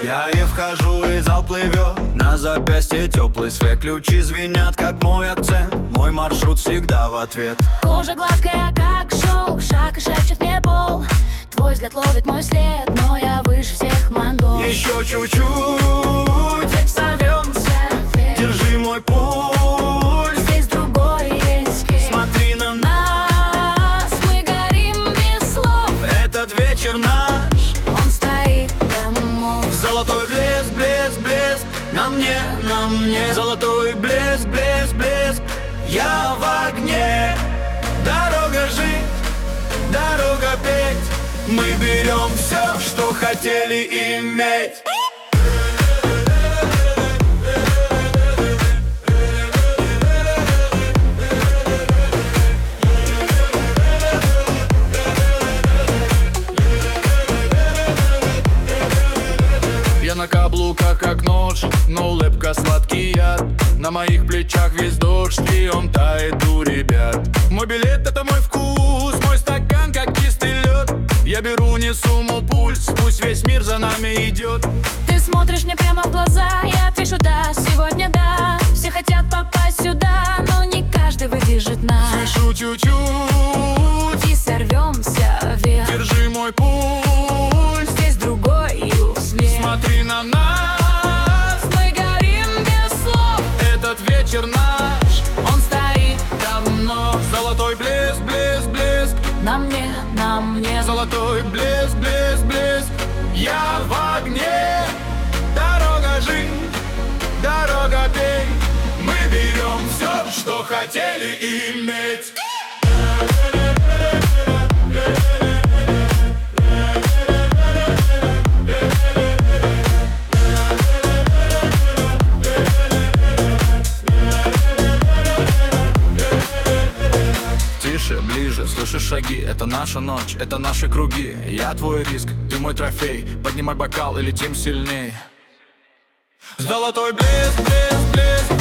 Я и вхожу, и зал плывет. На запястье теплый свет. Ключи звенят, как мой акцент. Мой маршрут всегда в ответ. Кожа гладкая, как шелк. Шаг и шепчет мне пол. Твой взгляд ловит мой след, но я выше всех монгол. Еще чуть-чуть сорвемся. Держи мой пульс. Здесь другой есть свет. Смотри на нас. Мы горим без слов. Этот вечер наш. Он стоит домой. Золотой блеск, блеск, блеск. На мне, на мне. Золотой блеск, блеск, блеск. Я в огне. Дорога жить, дорога петь. Мы берем все, что хотели иметь. Я на каблуках как нож, но улыбка сладкий яд. На моих плечах весь дождь, и он тает у ребят. Мой билет — это мой вкус, мой стакан как чистый лед. Я беру, несу мой пульс, пусть весь мир за нами идет. Ты смотришь мне прямо в глаза, я отвечу да, сегодня да. Все хотят попасть сюда, но не каждый выдержит нас. Еще чуть-чуть И сорвемся вверх. держи мой пульс. Здесь другой свет. Смотри на нас. Мы горим без слов. Этот вечер наш. Он стоит давно. Золотой блеск, блеск, блеск. На мне, на мне. Золотой блеск, блеск, блеск. Я в огне. Дорога жить, дорога пей. Мы берем все, что хотели иметь. Тише, ближе, слышишь шаги. Это наша ночь, это наши круги. Я твой риск, ты мой трофей. Поднимай бокал и летим сильней. Золотой блеск, блеск, блеск.